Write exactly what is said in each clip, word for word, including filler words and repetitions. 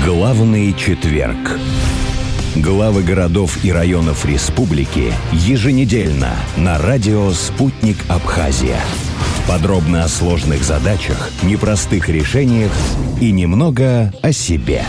Главный четверг. Главы городов и районов республики еженедельно на радио «Спутник Абхазия». Подробно о сложных задачах, непростых решениях и немного о себе.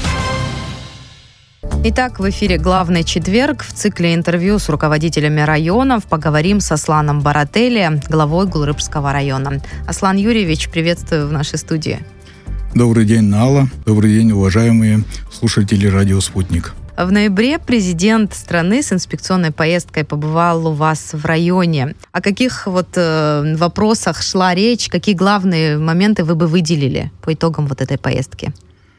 Итак, в эфире «Главный четверг». В цикле интервью с руководителями районов поговорим с Асланом Барателли, главой Гулрыбского района. Аслан Юрьевич, приветствую в нашей студии. Добрый день, Нала. Добрый день, уважаемые слушатели радио «Спутник». В ноябре президент страны с инспекционной поездкой побывал у вас в районе. О каких вот э, вопросах шла речь, какие главные моменты вы бы выделили по итогам вот этой поездки?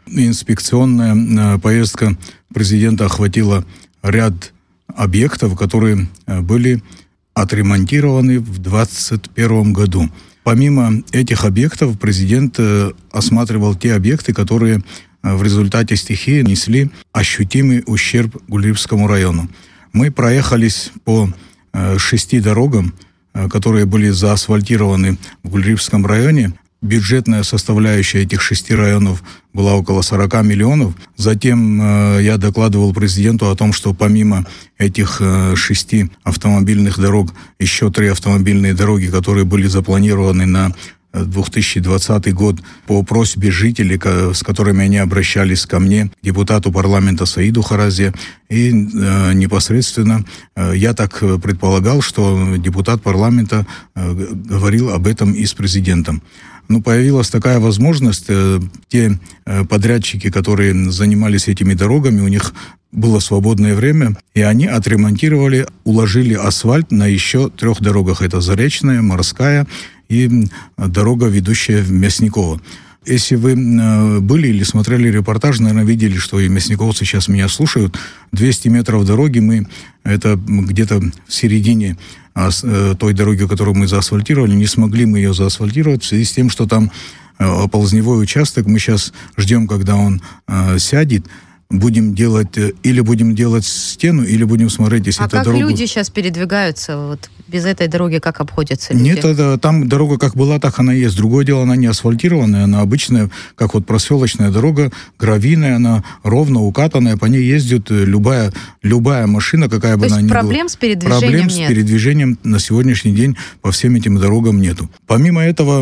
Инспекционная поездка президента охватила ряд объектов, которые были отремонтированы в двадцать первом году. Помимо этих объектов, президент осматривал те объекты, которые в результате стихии несли ощутимый ущерб Гулрыбскому району. Мы проехались по шести дорогам, которые были заасфальтированы в Гулрыбском районе. Бюджетная составляющая этих шести районов была около сорок миллионов. Затем э, я докладывал президенту о том, что помимо этих э, шести автомобильных дорог, еще три автомобильные дороги, которые были запланированы на две тысячи двадцатый год по просьбе жителей, с которыми они обращались ко мне, депутату парламента Саиду Харазе. И э, непосредственно э, я так предполагал, что депутат парламента э, говорил об этом и с президентом. Ну, появилась такая возможность, э, те э, подрядчики, которые занимались этими дорогами, у них было свободное время, и они отремонтировали, уложили асфальт на еще трех дорогах. Это Заречная, Морская и дорога, ведущая в Мясниково. Если вы э, были или смотрели репортаж, наверное, видели, что и мясниковцы сейчас меня слушают. двести метров дороги мы, это где-то в середине а, э, той дороги, которую мы заасфальтировали, не смогли мы ее заасфальтировать в связи с тем, что там э, оползневой участок. Мы сейчас ждем, когда он э, сядет. Будем делать, или будем делать стену, или будем смотреть, если а это как дорога... люди сейчас передвигаются? Вот без этой дороги как обходятся люди? Нет, это, там дорога как была, так она и есть. Другое дело, она не асфальтированная, она обычная, как вот проселочная дорога, гравийная, она ровно укатанная, по ней ездит любая, любая машина, какая бы То она ни была. То есть проблем с передвижением проблем нет? Проблем с передвижением на сегодняшний день по всем этим дорогам нету. Помимо этого,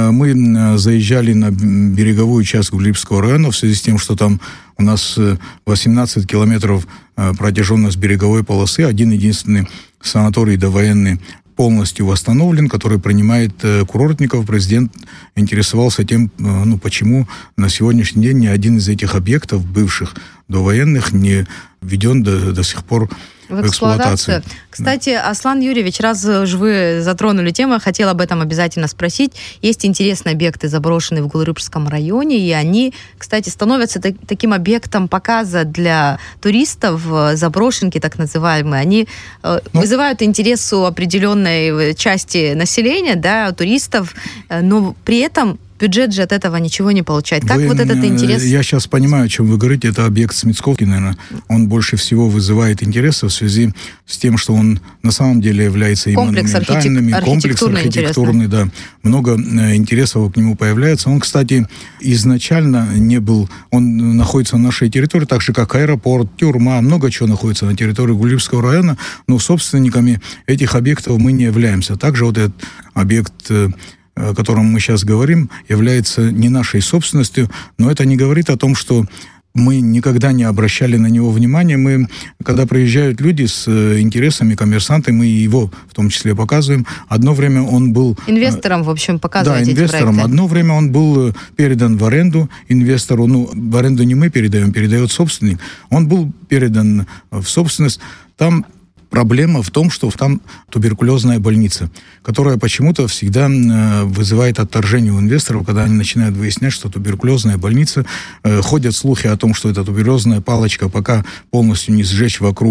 мы заезжали на береговую часть Гулрыбского района в связи с тем, что там у нас восемнадцать километров протяженность береговой полосы. Один-единственный санаторий довоенный полностью восстановлен, который принимает курортников. Президент интересовался тем, ну, почему на сегодняшний день ни один из этих объектов, бывших довоенных, не введен до, до сих пор в эксплуатацию. Кстати, Аслан Юрьевич, раз уж вы затронули тему, я хотела об этом обязательно спросить. Есть интересные объекты, заброшенные в Гулрыбском районе, и они, кстати, становятся так, таким объектом показа для туристов, заброшенки так называемые. Они э, ну, вызывают интерес у определенной части населения, да, туристов, но при этом бюджет же от этого ничего не получает. Как вы, вот этот интерес? Я сейчас понимаю, о чем вы говорите. Это объект Смицковский, наверное. Он больше всего вызывает интереса в связи с тем, что он на самом деле является и комплекс монументальным, архитек... комплекс архитектурный, да. Много интересов к нему появляется. Он, кстати, изначально не был... Он находится на нашей территории, так же, как аэропорт, тюрьма, много чего находится на территории Гулрыбского района, но собственниками этих объектов мы не являемся. Также вот этот объект, о котором мы сейчас говорим, является не нашей собственностью, но это не говорит о том, что мы никогда не обращали на него внимания. Мы, когда приезжают люди с интересами, коммерсанты, мы его в том числе показываем. Одно время он был... Инвесторам, в общем, показываете да, эти инвесторам. проекты. Одно время он был передан в аренду инвестору. Ну, в аренду не мы передаем, передает собственник. Он был передан в собственность. Там проблема в том, что там туберкулезная больница, которая почему-то всегда э, вызывает отторжение у инвесторов, когда они начинают выяснять, что туберкулезная больница, э, ходят слухи о том, что эта туберкулезная палочка, пока полностью не сжечь вокруг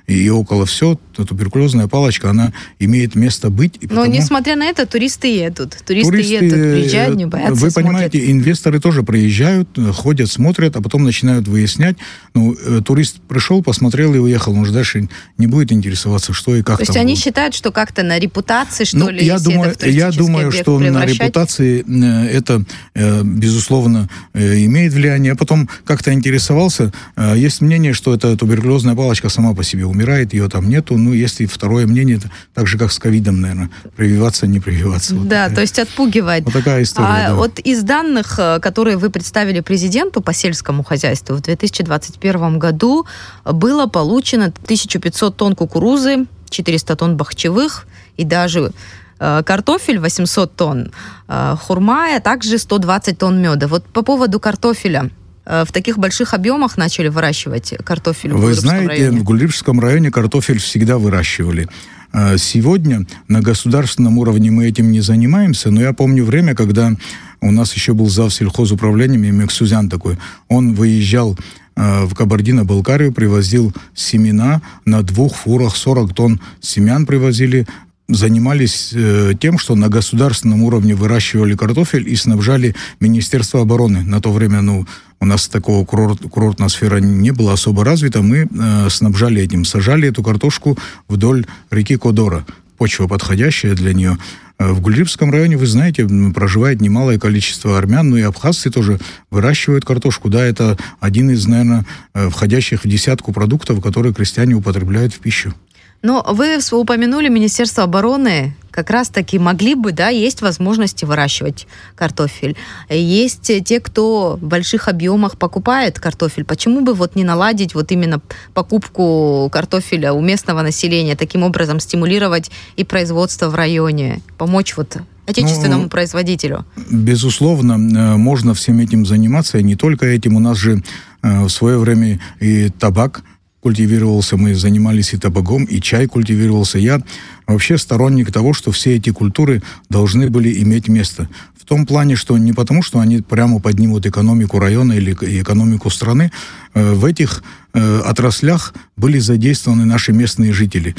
и около все, туберкулезная палочка, она имеет место быть. И Но, несмотря на это, туристы едут. Туристы, туристы едут, приезжают, не боятся, Вы смотрят. понимаете, инвесторы тоже приезжают, ходят, смотрят, а потом начинают выяснять. Ну, турист пришел, посмотрел и уехал, он же дальше не будет интересоваться, что и как То там есть они будет. считают, что как-то на репутации, что Ну, ли, я если думаю, это в туристический я думаю, объект что на превращать? репутации это, безусловно, имеет влияние. Я потом как-то интересовался. Есть мнение, что эта туберкулезная палочка сама по себе умирает, ее там нету. Ну, если второе мнение, так же, как с ковидом, наверное, прививаться, не прививаться. Вот да, такая. то есть отпугивает. Вот такая история, А да. вот из данных, которые вы представили президенту по сельскому хозяйству, в две тысячи двадцать первом году было получено тысяча пятьсот тонн кукурузы, четыреста тонн бахчевых и даже э, картофель восемьсот тонн, э, хурма, а также сто двадцать тонн меда. Вот по поводу картофеля. Э, в таких больших объемах начали выращивать картофель в Вы Гулибском знаете, районе? в Гулибском районе картофель всегда выращивали. Сегодня на государственном уровне мы этим не занимаемся, но я помню время, когда у нас еще был зав. Сельхозуправлением, Мексузян такой, он выезжал в Кабардино-Балкарию, привозил семена на двух фурах, сорок тонн семян привозили, занимались э, тем, что на государственном уровне выращивали картофель и снабжали Министерство обороны. На то время, ну, у нас такого курорт, курортная сфера не была особо развита. Мы э, снабжали этим, сажали эту картошку вдоль реки Кодора. Почва подходящая для нее. В Гулибском районе, вы знаете, проживает немалое количество армян, ну и абхазцы тоже выращивают картошку. Да, это один из, наверное, входящих в десятку продуктов, которые крестьяне употребляют в пищу. Но вы упомянули Министерство обороны, как раз-таки могли бы, да, есть возможности выращивать картофель. Есть те, кто в больших объемах покупает картофель. Почему бы вот не наладить вот именно покупку картофеля у местного населения, таким образом стимулировать и производство в районе, помочь вот отечественному ну, производителю? Безусловно, можно всем этим заниматься, и не только этим. У нас же в свое время и табак культивировался, мы занимались и табаком, и чай культивировался. Я вообще сторонник того, что все эти культуры должны были иметь место. В том плане, что не потому, что они прямо поднимут экономику района или экономику страны. В этих отраслях были задействованы наши местные жители.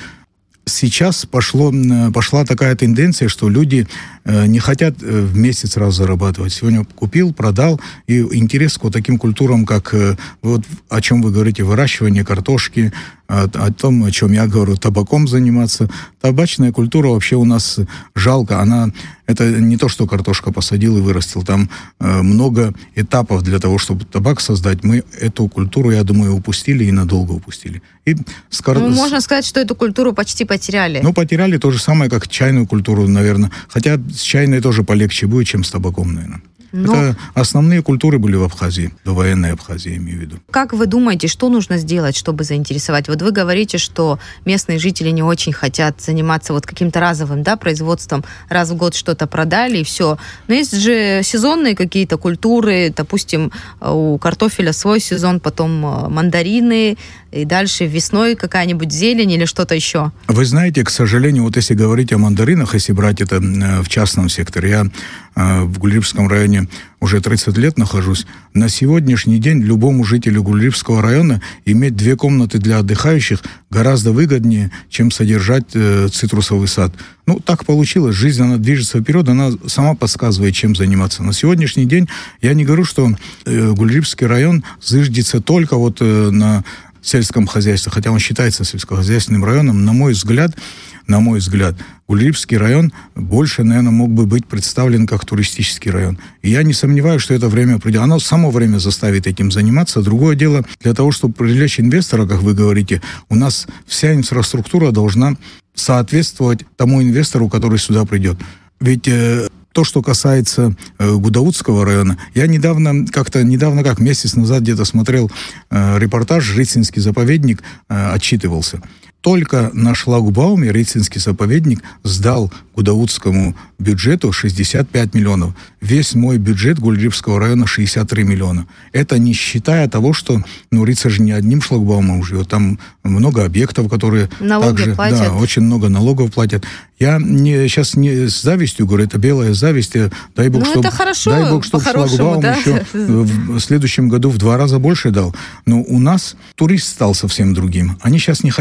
Сейчас пошло, пошла такая тенденция, что люди э, не хотят в месяц раз зарабатывать. Сегодня купил, продал, и интерес к вот таким культурам, как э, вот о чем вы говорите, выращивание картошки, о, о том, о чем я говорю, табаком заниматься. Табачная культура вообще у нас жалко. Она, это не то, что картошка посадил и вырастил. Там э, много этапов для того, чтобы табак создать. Мы эту культуру, я думаю, упустили и надолго упустили. И с кар... Ну, можно сказать, что эту культуру почти потеряли. Ну, потеряли то же самое, как чайную культуру, наверное. Хотя с чайной тоже полегче будет, чем с табаком, наверное. Но... Это основные культуры были в Абхазии, довоенной Абхазии, я имею в виду. Как вы думаете, что нужно сделать, чтобы заинтересовать? Вот вы говорите, что местные жители не очень хотят заниматься вот каким-то разовым, да, производством. Раз в год что-то продали, и все. Но есть же сезонные какие-то культуры, допустим, у картофеля свой сезон, потом мандарины, и дальше весной какая-нибудь зелень или что-то еще. Вы знаете, к сожалению, вот если говорить о мандаринах, если брать это в частном секторе, я в Гулибском районе уже тридцать лет нахожусь. На сегодняшний день любому жителю Гулибского района иметь две комнаты для отдыхающих гораздо выгоднее, чем содержать э, цитрусовый сад. Ну, так получилось. Жизнь, она движется вперед, она сама подсказывает, чем заниматься. На сегодняшний день я не говорю, что э, Гулибский район зыждется только вот э, на сельском хозяйстве, хотя он считается сельскохозяйственным районом. На мой взгляд, на мой взгляд, Гулибский район больше, наверное, мог бы быть представлен как туристический район. И я не сомневаюсь, что это время придет. Оно само время заставит этим заниматься. Другое дело, для того, чтобы привлечь инвестора, как вы говорите, у нас вся инфраструктура должна соответствовать тому инвестору, который сюда придет. Ведь э, то, что касается э, Гудаутского района, я недавно, как-то недавно, как месяц назад где-то смотрел э, репортаж, Рыцинский заповедник э, отчитывался. Только на шлагбауме Рыцинский заповедник сдал Гудаутскому бюджету шестьдесят пять миллионов. Весь мой бюджет Гулибского района шестьдесят три миллиона. Это не считая того, что, ну, Рыцарь же не одним шлагбаумом живет. Там много объектов, которые налоги также, платят. Да, очень много налогов платят. Я не, сейчас не с завистью говорю, это белая зависть. Дай Бог, ну, чтобы, это хорошо, дай Бог, чтобы шлагбаум да? еще в следующем году в два раза больше дал. Но у нас турист стал совсем другим. Они сейчас не хотят приехать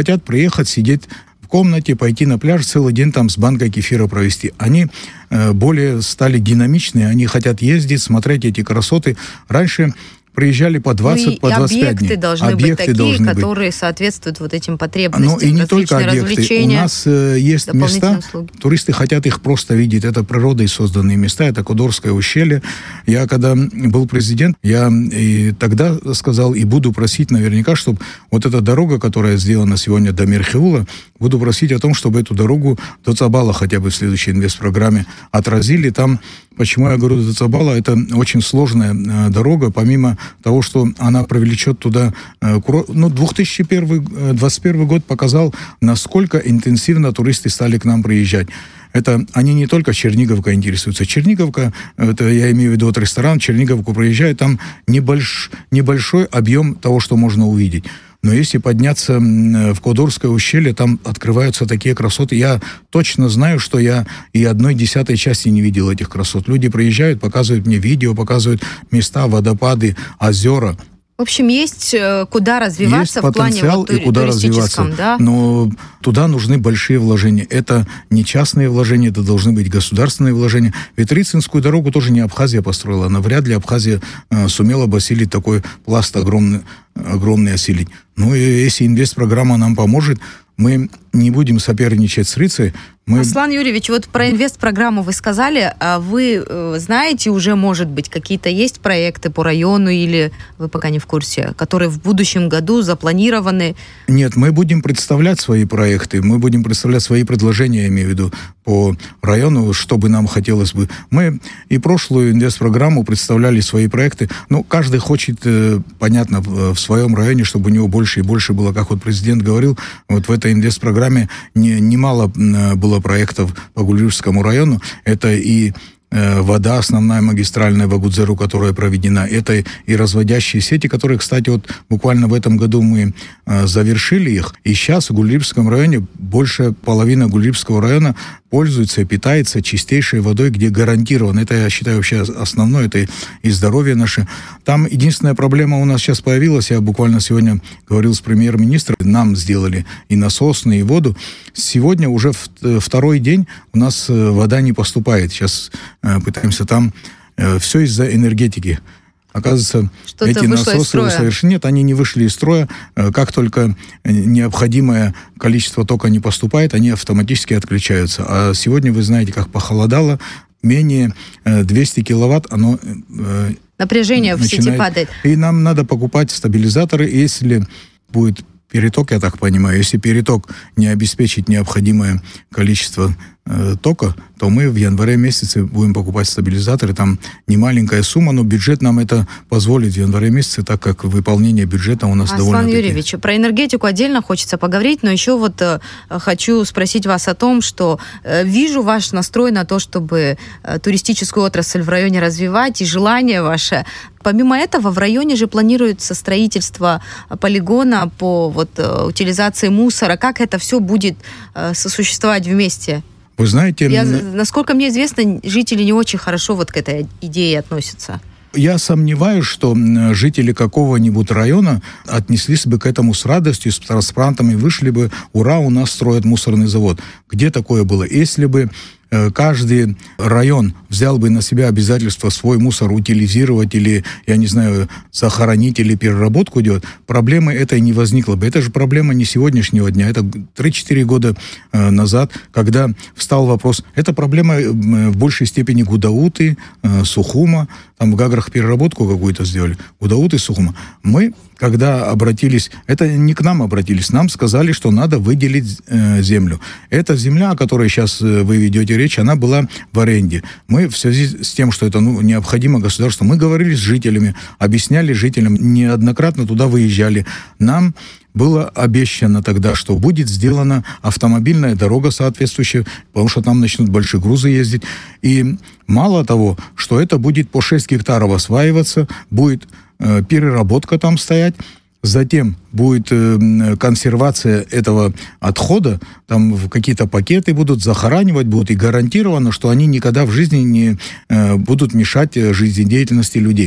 приехать, сидеть в комнате, пойти на пляж, целый день там с банкой кефира провести. Они э, более стали динамичные, они хотят ездить, смотреть эти красоты. Раньше приезжали по двадцать, ну, по двадцать пять дней. Должны объекты быть такие, должны которые быть. соответствуют вот этим потребностям. Ну и не только объекты. У нас э, есть места, услуги. Туристы хотят их просто видеть. Это природой созданные места, это Кодорское ущелье. Я когда был президент, я и тогда сказал, и буду просить наверняка, чтобы вот эта дорога, которая сделана сегодня до Мерхиула, буду просить о том, чтобы эту дорогу до Цабала хотя бы в следующей инвестпрограмме отразили. Там, почему я говорю до Цабала, это очень сложная э, дорога, помимо того, что она привлечет туда... Э, ну, две тысячи двадцать первый год показал, насколько интенсивно туристы стали к нам приезжать. Это они не только Черниговкой интересуются. Черниговка, это я имею в виду вот ресторан, Черниговку приезжают, там небольш, небольшой объем того, что можно увидеть. Но если подняться в Кодорское ущелье, там открываются такие красоты. Я точно знаю, что я и одной десятой части не видел этих красот. Люди приезжают, показывают мне видео, показывают места, водопады, озера. В общем, есть куда развиваться есть в плане вот, и куда развиваться, да? Но туда нужны большие вложения. Это не частные вложения, это должны быть государственные вложения. Ведь Рицинскую дорогу тоже не Абхазия построила. Она вряд ли Абхазия э, сумела бы осилить такой пласт огромный, огромный осилить. Ну и если инвестпрограмма нам поможет, мы не будем соперничать с Рицей. Мы... Аслан Юрьевич, вот про инвестпрограмму вы сказали, а вы э, знаете уже, может быть, какие-то есть проекты по району или вы пока не в курсе, которые в будущем году запланированы? Нет, мы будем представлять свои проекты, мы будем представлять свои предложения, я имею в виду, по району, что бы нам хотелось бы. Мы и прошлую инвестпрограмму представляли свои проекты. Ну, каждый хочет, э, понятно, в, в своем районе, чтобы у него больше и больше было, как вот президент говорил, вот в этой инвестпрограмме не, немало э, было проектов по Гулрипскому району. Это и э, вода основная магистральная в Агудзеру, которая проведена. Это и разводящие сети, которые, кстати, вот буквально в этом году мы э, завершили их. И сейчас в Гулрипском районе больше половины Гулрипского района пользуется и питается чистейшей водой, где гарантировано. Это, я считаю, вообще основное, это и здоровье наше. Там единственная проблема у нас сейчас появилась, я буквально сегодня говорил с премьер-министром, нам сделали и насосные, и воду. Сегодня уже второй день у нас вода не поступает. Сейчас пытаемся там, все из-за энергетики. Оказывается, что-то эти насосы совершенно нет, они не вышли из строя. Как только необходимое количество тока не поступает, они автоматически отключаются. А сегодня, вы знаете, как похолодало, менее двести киловатт, оно... Напряжение начинает, в сети падает. И нам надо покупать стабилизаторы, если будет переток, я так понимаю, если переток не обеспечит необходимое количество э, тока, то мы в январе месяце будем покупать стабилизаторы. Там не маленькая сумма, но бюджет нам это позволит в январе месяце, так как выполнение бюджета у нас Аслан довольно... Аслан Юрьевич, про энергетику отдельно хочется поговорить, но еще вот э, хочу спросить вас о том, что э, вижу ваш настрой на то, чтобы э, туристическую отрасль в районе развивать, и желание ваше. Помимо этого, в районе же планируется строительство полигона по вот, утилизации мусора. Как это все будет э, сосуществовать вместе? Вы знаете... Я, насколько мне известно, жители не очень хорошо вот к этой идее относятся. Я сомневаюсь, что жители какого-нибудь района отнеслись бы к этому с радостью, с транспарантами, вышли бы, ура, у нас строят мусорный завод. Где такое было? Если бы каждый район взял бы на себя обязательство свой мусор утилизировать или, я не знаю, захоронить или переработку делать, проблемы этой не возникло бы. Это же проблема не сегодняшнего дня, это три-четыре года э, назад, когда встал вопрос. Это проблема э, в большей степени Гудауты, э, Сухума, там в Гаграх переработку какую-то сделали. Гудауты, Сухума. Мы, когда обратились, это не к нам обратились, нам сказали, что надо выделить э, землю. Эта земля, о которой сейчас э, вы ведете речь, она была в аренде. Мы в связи с тем, что это ну, необходимо государству, мы говорили с жителями, объясняли жителям, неоднократно туда выезжали. Нам было обещано тогда, что будет сделана автомобильная дорога соответствующая, потому что там начнут большие грузы ездить. И мало того, что это будет по шесть гектаров осваиваться, будет э, переработка там стоять, затем будет э, консервация этого отхода, там какие-то пакеты будут захоранивать, будут и гарантировано, что они никогда в жизни не э, будут мешать жизнедеятельности людей.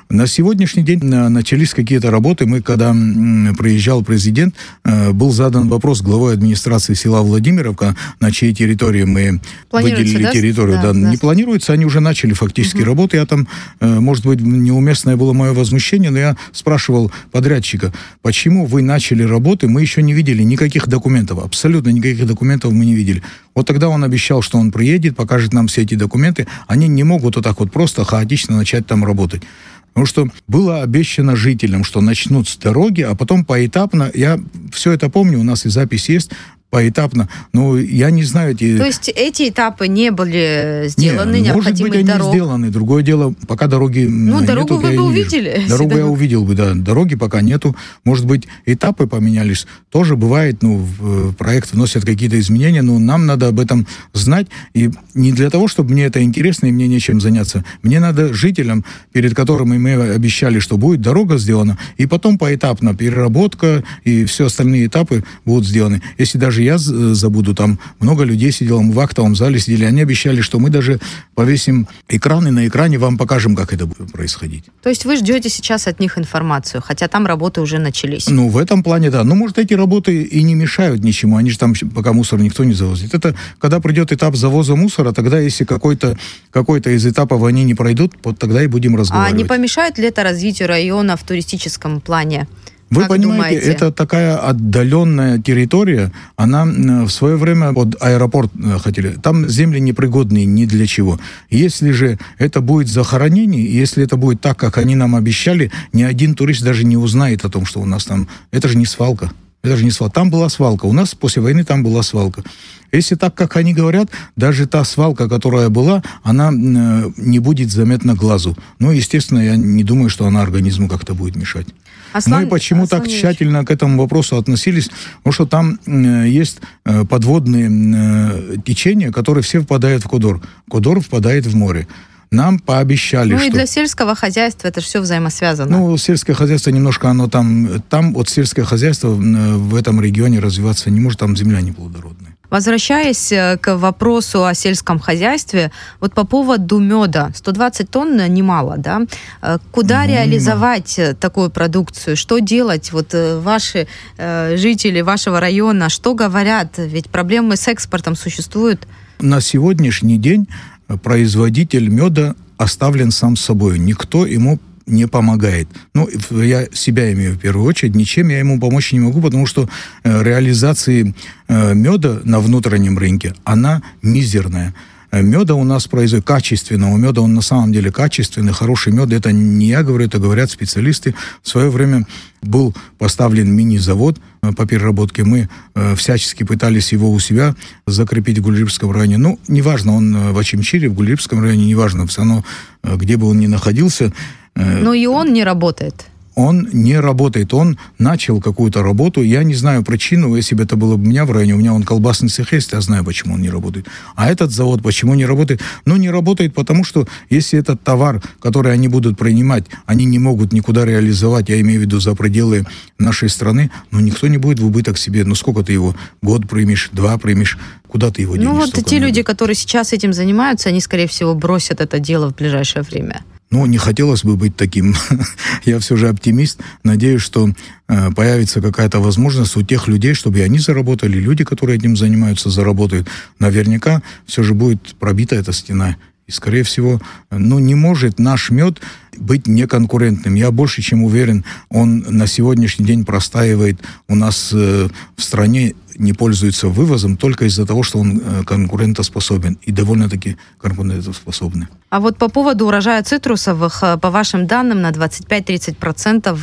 На сегодняшний день начались какие-то работы. Мы, когда приезжал президент, был задан вопрос главой администрации села Владимировка, на чьей территории мы выделили да? территорию. Да, да. Да. Не планируется, они уже начали фактически угу. работы. Я там, может быть, неуместное было мое возмущение, но я спрашивал подрядчика, почему вы начали работы, мы еще не видели никаких документов, абсолютно никаких документов мы не видели. Вот тогда он обещал, что он приедет, покажет нам все эти документы. Они не могут вот так вот просто хаотично начать там работать. Потому что было обещано жителям, что начнут с дороги, а потом поэтапно, я все это помню, у нас и запись есть, поэтапно, но я не знаю... Эти... То есть эти этапы не были сделаны, не, может быть, они дорог. сделаны. Другое дело, пока дороги Ну, нету, дорогу вы бы увидели. Дорогу я увидел бы, да. Дороги пока нету. Может быть, этапы поменялись. Тоже бывает, ну, в проект вносят какие-то изменения, но нам надо об этом знать. И не для того, чтобы мне это интересно и мне нечем заняться. Мне надо жителям, перед которыми мы обещали, что будет дорога сделана, и потом поэтапно переработка и все остальные этапы будут сделаны. Если даже я забуду, там много людей сидело, мы в актовом зале сидели, они обещали, что мы даже повесим экран, и на экране вам покажем, как это будет происходить. То есть вы ждете сейчас от них информацию, хотя там работы уже начались? Ну, в этом плане, да. Ну, может, эти работы и не мешают ничему, они же там пока мусор никто не завозит. Это когда придет этап завоза мусора, тогда, если какой-то, какой-то из этапов они не пройдут, вот тогда и будем разговаривать. А не помешает ли это развитию района в туристическом плане? Вы как понимаете, думаете? Это такая отдаленная территория, она в свое время под аэропорт хотели, там земли непригодные ни для чего. Если же это будет захоронение, если это будет так, как они нам обещали, ни один турист даже не узнает о том, что у нас там, это же не свалка. Это же не свалка. Там была свалка. У нас после войны там была свалка. Если так, как они говорят, даже та свалка, которая была, она э, не будет заметна глазу. Ну, естественно, я не думаю, что она организму как-то будет мешать. Аслан, Мы почему Аслан так Ильич. тщательно к этому вопросу относились? Потому что там э, есть э, подводные э, течения, которые все впадают в Кодор. Кодор впадает в море. Нам пообещали, ну, что... Ну и для сельского хозяйства это же все взаимосвязано. Ну, сельское хозяйство немножко, оно там... Там вот сельское хозяйство в этом регионе развиваться не может, там земля неплодородная. Возвращаясь к вопросу о сельском хозяйстве, вот по поводу меда, сто двадцать тонн немало, да? Куда ну, реализовать немало. Такую продукцию? Что делать? Вот ваши э, жители вашего района, что говорят? Ведь проблемы с экспортом существуют. На сегодняшний день производитель меда оставлен сам собой. Никто ему не помогает. Ну, я себя имею в первую очередь. Ничем я ему помочь не могу, потому что э, реализации э, меда на внутреннем рынке, она мизерная. Меда у нас производит качественного меда, он на самом деле качественный, хороший мед. Это не я говорю, это говорят специалисты. В свое время был поставлен мини-завод по переработке. Мы э, всячески пытались его у себя закрепить в Гулиджибском районе. Ну, неважно, он в Очимчире, в Гулиджибском районе, неважно, все равно, где бы он ни находился. Э, Но и он не работает. Он не работает. Он начал какую-то работу. Я не знаю причину. Если бы это было бы у меня в районе, у меня он колбасный цех есть, я знаю, почему он не работает. А этот завод почему не работает? Ну, не работает, потому что если этот товар, который они будут принимать, они не могут никуда реализовать, я имею в виду за пределы нашей страны, ну, никто не будет в убыток себе. Ну, сколько ты его? Год примешь, два примешь, куда ты его денешь? Ну, вот те люди, которые сейчас этим занимаются, они, скорее всего, бросят это дело в ближайшее время. Ну, не хотелось бы быть таким. Я все же оптимист. Надеюсь, что э, появится какая-то возможность у тех людей, чтобы и они заработали, люди, которые этим занимаются, заработают. Наверняка все же будет пробита эта стена. И, скорее всего, ну, не может наш мед быть неконкурентным. Я больше чем уверен, он на сегодняшний день простаивает у нас э, в стране, не пользуется вывозом только из-за того, что он э, конкурентоспособен и довольно-таки конкурентоспособный. А вот по поводу урожая цитрусовых, по вашим данным, на двадцать пять-тридцать процентов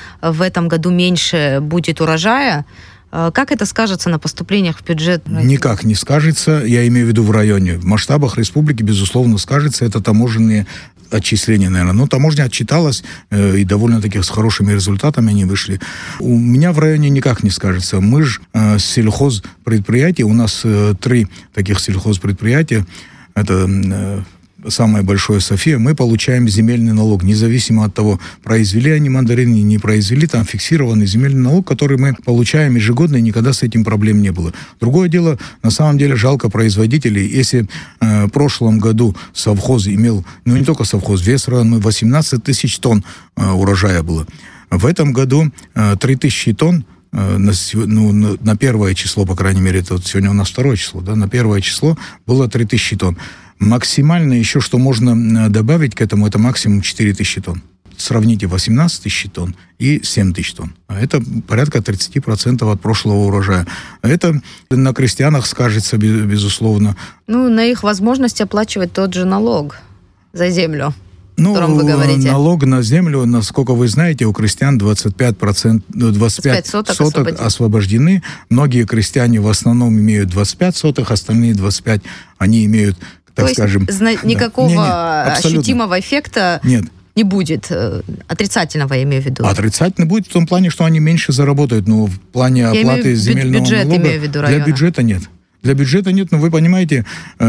в этом году меньше будет урожая. Как это скажется на поступлениях в бюджет? Никак не скажется, я имею в виду в районе. В масштабах республики, безусловно, скажется. Это таможенные отчисления, наверное. Но таможня отчиталась, э, и довольно-таки с хорошими результатами они вышли. У меня в районе никак не скажется. Мы же э, сельхозпредприятие, у нас э, три таких сельхозпредприятия. Это э, самое большое София, мы получаем земельный налог, независимо от того, произвели они мандарины, не произвели, там фиксированный земельный налог, который мы получаем ежегодно, и никогда с этим проблем не было. Другое дело, на самом деле, жалко производителей. Если э, в прошлом году совхоз имел, ну не только совхоз, весь район, восемнадцать тысяч тонн э, урожая было. В этом году э, три тысячи тонн, э, на, ну, на, на первое число, по крайней мере, это вот сегодня у нас второе число, да, на первое число было три тысячи тонн. Максимально еще, что можно добавить к этому, это максимум четыре тысячи тонн. Сравните восемнадцать тысяч тонн и семь тысяч тонн. Это порядка тридцать процентов от прошлого урожая. Это на крестьянах скажется, безусловно. Ну, на их возможность оплачивать тот же налог за землю, ну, о котором вы говорите. Налог на землю, насколько вы знаете, у крестьян двадцать пять процентов, двадцать пять соток, соток освобождены. Многие крестьяне в основном имеют двадцать пять соток, остальные двадцать пять они имеют, так То скажем... есть зна- никакого да. не, не, ощутимого эффекта нет. не будет. Отрицательного, я имею в виду. Отрицательно будет в том плане, что они меньше заработают, но в плане я оплаты земельного бюджет, налога имею в виду, для бюджета нет. Для бюджета нет, но вы понимаете,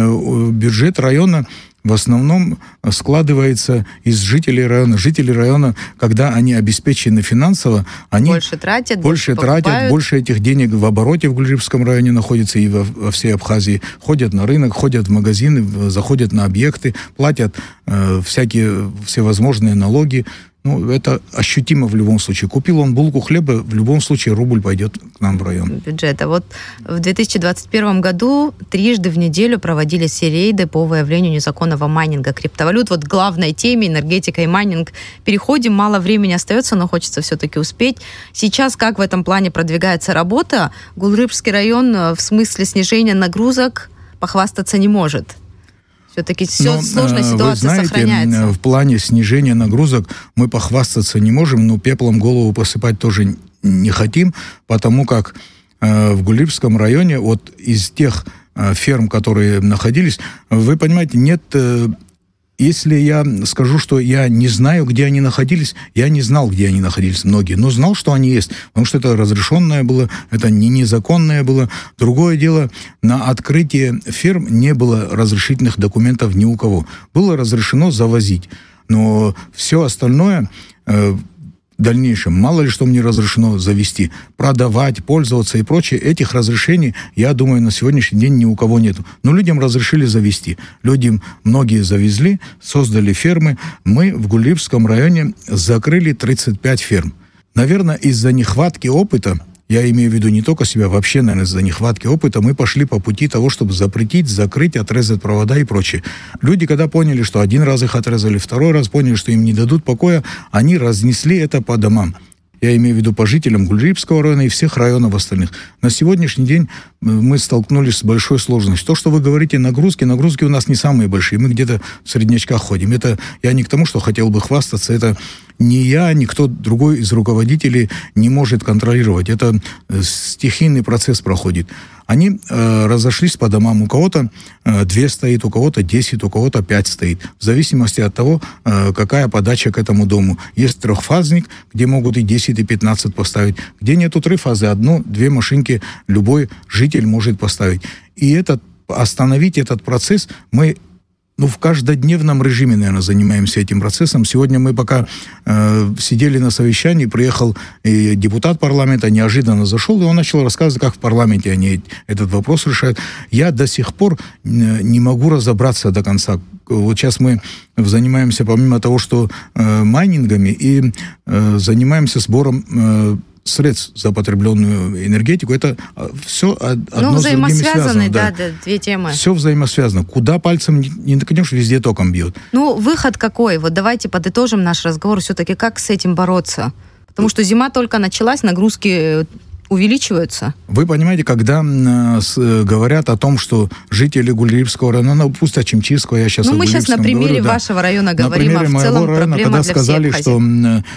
бюджет района в основном складывается из жителей района. Жители района, когда они обеспечены финансово, они больше тратят, больше, больше тратят, больше этих денег в обороте в Гульрипском районе находится и во, во всей Абхазии. Ходят на рынок, ходят в магазины, заходят на объекты, платят э, всякие всевозможные налоги. Ну, это ощутимо в любом случае. Купил он булку хлеба, в любом случае рубль пойдет к нам в район. Бюджета. Вот в две тысячи двадцать первом году трижды в неделю проводились все рейды по выявлению незаконного майнинга криптовалют. Вот к главной теме энергетика и майнинг переходим. Мало времени остается, но хочется все-таки успеть. Сейчас как в этом плане продвигается работа? Гулрипский район в смысле снижения нагрузок похвастаться не может. Все-таки все, но, сложная ситуация вы знаете, сохраняется. В плане снижения нагрузок мы похвастаться не можем, но пеплом голову посыпать тоже не хотим, потому как э, в Гульрипском районе вот из тех э, ферм, которые находились, вы понимаете, нет... Э, Если я скажу, что я не знаю, где они находились, я не знал, где они находились, многие, но знал, что они есть, потому что это разрешенное было, это не незаконное было. Другое дело, на открытие ферм не было разрешительных документов ни у кого. Было разрешено завозить, но все остальное... Э, в дальнейшем, мало ли что мне разрешено завести, продавать, пользоваться и прочее, этих разрешений, я думаю, на сегодняшний день ни у кого нету. Но людям разрешили завести. Людям многие завезли, создали фермы. Мы в Гульрипском районе закрыли тридцать пять ферм. Наверное, из-за нехватки опыта, я имею в виду не только себя, вообще, наверное, из-за нехватки опыта, мы пошли по пути того, чтобы запретить, закрыть, отрезать провода и прочее. Люди, когда поняли, что один раз их отрезали, второй раз поняли, что им не дадут покоя, они разнесли это по домам. Я имею в виду по жителям Гульрипского района и всех районов остальных. На сегодняшний день мы столкнулись с большой сложностью. То, что вы говорите, нагрузки, нагрузки у нас не самые большие. Мы где-то в среднячках ходим. Это я не к тому, что хотел бы хвастаться. Это ни я, ни кто другой из руководителей не может контролировать. Это стихийный процесс проходит. Они э, разошлись по домам. У кого-то э, две стоит, у кого-то десять, у кого-то пять стоит. В зависимости от того, э, какая подача к этому дому. Есть трехфазник, где могут и десять, и пятнадцать поставить. Где нету трехфазы, одну-две машинки любой житель может поставить. И этот, остановить этот процесс мы... Ну, в каждодневном режиме, наверное, занимаемся этим процессом. Сегодня мы пока э, сидели на совещании, приехал и депутат парламента, неожиданно зашел, и он начал рассказывать, как в парламенте они этот вопрос решают. Я до сих пор не могу разобраться до конца. Вот сейчас мы занимаемся, помимо того, что э, майнингами, и э, занимаемся сбором э, средств за потребленную энергетику. Это все одно ну, с другим связано. Да, да, две темы. Все взаимосвязано. Куда пальцем не ткнешь, везде током бьет. Ну, выход какой? Вот давайте подытожим наш разговор все-таки. Как с этим бороться? Потому что зима только началась, нагрузки увеличиваются. Вы понимаете, когда э, с, говорят о том, что жители Гульрипского района, ну, пусть Ачимчирского, я сейчас ну, о мы сейчас на примере говорю, да. вашего района говорим, на примере а в целом района, проблема когда для сказали, всех что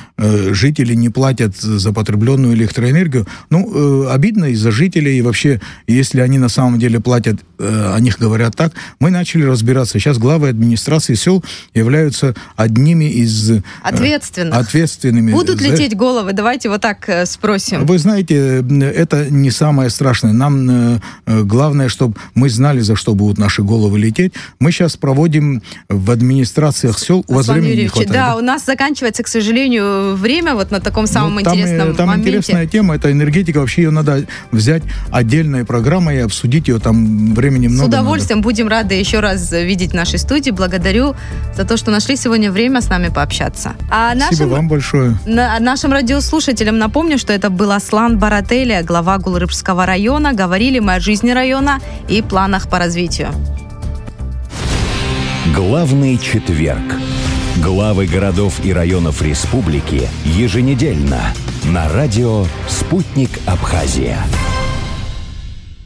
э, жители не платят за потребленную электроэнергию, ну, э, обидно из-за жителей, и вообще, если они на самом деле платят, э, о них говорят так, мы начали разбираться. Сейчас главы администрации сел являются одними из... Э, Ответственных. ответственными. Будут за... лететь головы? Давайте вот так э, спросим. Вы знаете, это не самое страшное. Нам главное, чтобы мы знали, за что будут наши головы лететь. Мы сейчас проводим в администрациях сел, у вас времени не хватает. Да, да, у нас заканчивается, к сожалению, время вот на таком самом ну, там, интересном там моменте. Интересная тема, это энергетика. Вообще ее надо взять отдельной программой и обсудить ее, там времени много. С удовольствием надо. Будем рады еще раз видеть в нашей студии. Благодарю за то, что нашли сегодня время с нами пообщаться. А Спасибо нашим, вам большое. На, нашим радиослушателям напомню, что это был Аслан Барателя, глава Гулрыбского района. Говорили мы о жизни района и планах по развитию. Главный четверг. Главы городов и районов республики еженедельно на радио «Спутник Абхазия».